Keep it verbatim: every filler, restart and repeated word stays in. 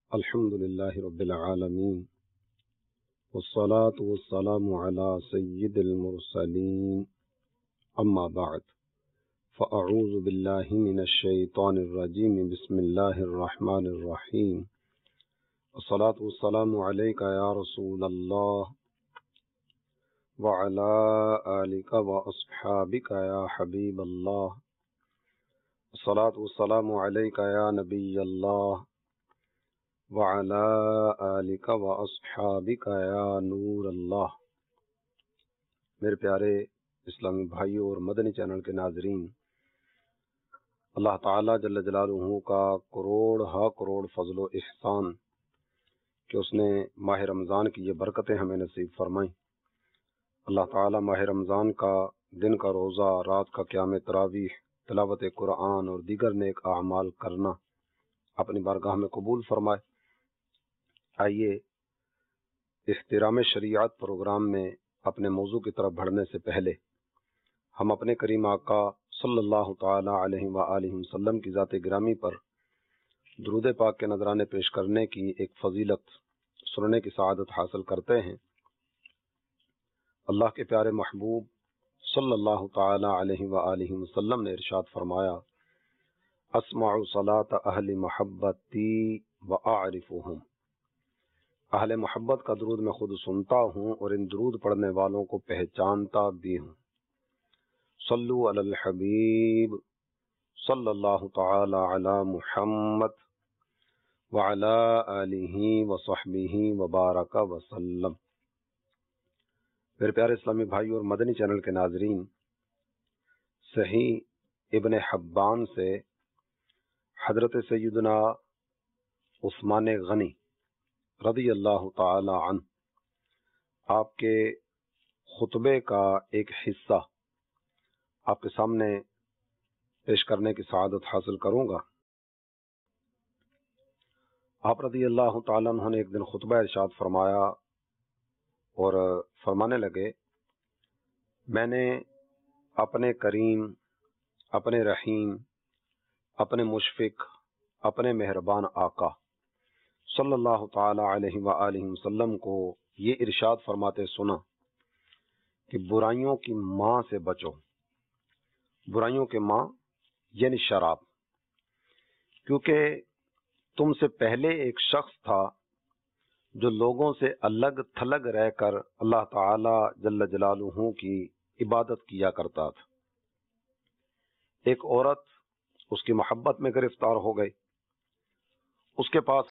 الحمدللہ رب العالمین والصلاة والسلام علی سید المرسلین اما بعد فاعوذ باللہ من الشیطان الرجیم بسم اللہ الرحمن الرحیم الصلاة والسلام علیک یا رسول اللہ وعلی آلک واصحابک یا حبیب اللہ الصلاة والسلام علیک یا نبی اللہ وعلی آلک واصحابک یا نور اللہ۔ میرے پیارے اسلامی بھائیوں اور مدنی چینل کے ناظرین، اللہ تعالیٰ جل جلالہ کا کروڑ ہا کروڑ فضل و احسان کہ اس نے ماہ رمضان کی یہ برکتیں ہمیں نصیب فرمائیں۔ اللہ تعالیٰ ماہ رمضان کا دن کا روزہ، رات کا قیام تراویح، تلاوت قرآن اور دیگر نیک اعمال کرنا اپنی بارگاہ میں قبول فرمائے۔ آئیے احترام شریعت پروگرام میں اپنے موضوع کی طرف بڑھنے سے پہلے ہم اپنے کریم آقا صلی اللہ تعالی علیہ وآلہ وسلم کی ذات گرامی پر درود پاک کے نذرانے پیش کرنے کی ایک فضیلت سننے کی سعادت حاصل کرتے ہیں۔ اللہ کے پیارے محبوب صلی اللہ تعالی علیہ وآلہ وسلم نے ارشاد فرمایا، اسمع صلاۃ اہل محبتی واعرفهم، اہل محبت کا درود میں خود سنتا ہوں اور ان درود پڑھنے والوں کو پہچانتا بھی ہوں۔ صلو علی الحبیب صلی اللہ تعالی علی محمد وعلی آلہ وصحبہ وبارک وسلم۔ میرے پیارے اسلامی بھائی اور مدنی چینل کے ناظرین، صحیح ابن حبان سے حضرت سیدنا عثمان غنی رضی اللہ تعالی عنہ آپ کے خطبے کا ایک حصہ آپ کے سامنے پیش کرنے کی سعادت حاصل کروں گا۔ آپ رضی اللہ تعالی عنہ نے ایک دن خطبہ ارشاد فرمایا اور فرمانے لگے، میں نے اپنے کریم، اپنے رحیم، اپنے مشفق، اپنے مہربان آقا صلی اللہ تعالی علیہ وآلہ وسلم کو یہ ارشاد فرماتے سنا کہ برائیوں کی ماں سے بچو۔ برائیوں کے ماں یعنی شراب، کیونکہ تم سے پہلے ایک شخص تھا جو لوگوں سے الگ تھلگ رہ کر اللہ تعالی جل جلالہ کی عبادت کیا کرتا تھا۔ ایک عورت اس کی محبت میں گرفتار ہو گئی، اس کے پاس